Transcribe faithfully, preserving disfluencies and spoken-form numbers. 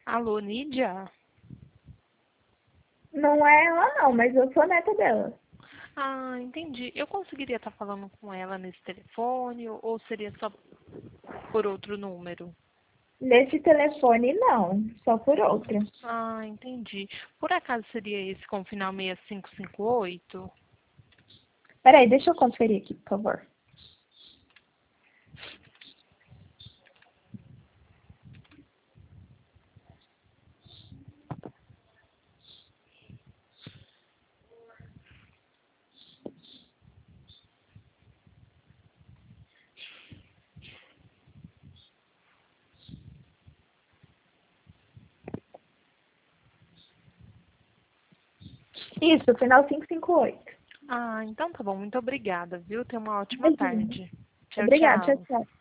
Alô, Nídia? Não é ela não, mas eu sou neta dela. Ah, entendi. Eu conseguiria estar falando com ela nesse telefone ou seria só por outro número? Nesse telefone não, só por outra. Ah, entendi. Por acaso seria esse com final seis cinco cinco oito? Peraí, deixa eu conferir aqui, por favor. Isso, final quinhentos e cinquenta e oito. Ah, então tá bom. Muito obrigada, viu? Tenha uma ótima Imagina. tarde. Tchau, Obrigada, tchau, tchau. tchau.